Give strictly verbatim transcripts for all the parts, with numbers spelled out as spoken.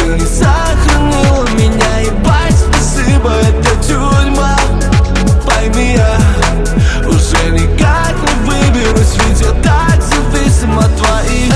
ты не сохранила меня. Ебать, спасибо, это тюрьма. Пойми, я уже никак не выберусь, ведь я так зависим от твоих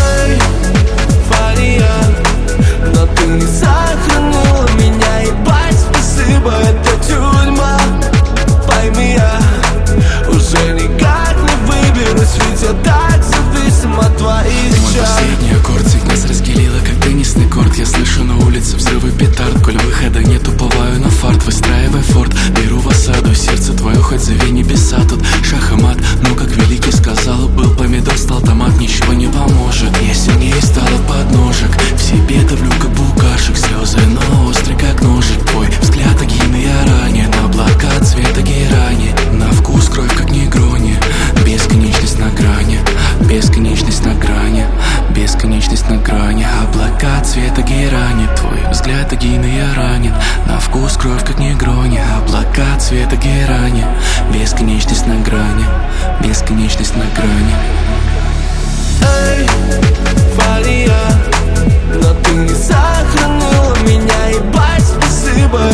вариантов. Но ты не сохранила меня. Ебать, спасибо, это тюрьма. Пойми, я уже никак не выберусь, ведь я так зависим от твоих Мой чар. последний аккорд всех нас разделила, как теннисный корт. Я слышу на улице взрывы петард. Коль выхода нет, уповаю на фарт. Выстраивай форт, беру в осаду. Сердце твое хоть зови небеса. Тут шах и мат, но как великий сказал, был помидор, стал томат. Ничего не поможет, я сильнее стала подножек. В себе давлю как букашек. Слезы, но острый как ножик. Твой взгляд огненный я ранен. Облака цвета герани. На вкус кровь как негрони. Бесконечность на грани. Бесконечность на грани. Бесконечность на грани. Облака цвета герани. Твой взгляд огненный я ранен. На вкус кровь как негрони. Облака цвета герани. Бесконечность на грани. Бесконечность на грани. Эй, вариант, но ты не сохранила меня. Ебать, спасибо,